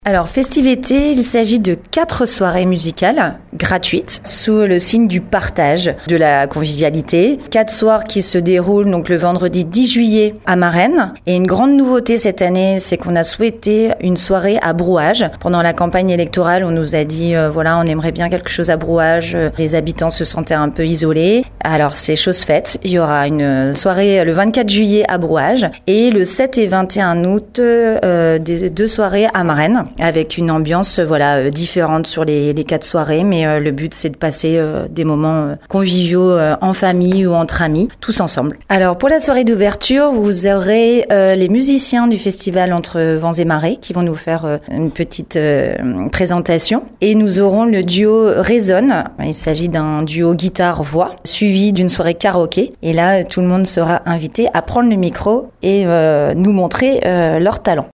Alors, Festive-été, il s'agit de 4 soirées musicales gratuites sous le signe du partage, de la convivialité. 4 soirs qui se déroulent donc le vendredi 10 juillet à Marennes. Et une grande nouveauté cette année, c'est qu'on a souhaité une soirée à Brouage. Pendant la campagne électorale, on nous a dit, on aimerait bien quelque chose à Brouage. Les habitants se sentaient un peu isolés. Alors, c'est chose faite. Il y aura une soirée le 24 juillet à Brouage et le 7 et 21 août, des 2 soirées à Marennes, avec une ambiance différente sur les 4 soirées, mais le but c'est de passer des moments conviviaux en famille ou entre amis, tous ensemble. Alors pour la soirée d'ouverture, vous aurez les musiciens du festival Entre Vents et Marées qui vont nous faire une petite présentation, et nous aurons le duo Résonne. Il s'agit d'un duo guitare-voix suivi d'une soirée karaoké, et là tout le monde sera invité à prendre le micro et nous montrer leur talent.